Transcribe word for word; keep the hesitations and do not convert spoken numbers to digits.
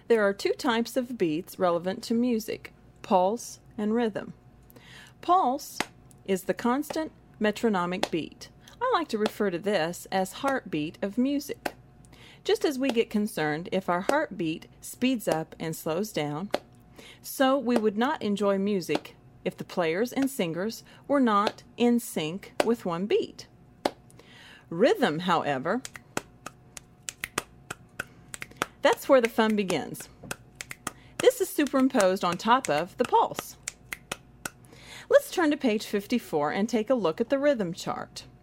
There are two types of beats relevant to music: pulse and rhythm. Pulse is the constant metronomic beat. I like to refer to this as heartbeat of music. Just as we get concerned if our heartbeat speeds up and slows down, so we would not enjoy music if the players and singers were not in sync with one beat. Rhythm, however, that's where the fun begins. This is superimposed on top of the pulse. Let's turn to page fifty-four and take a look at the rhythm chart.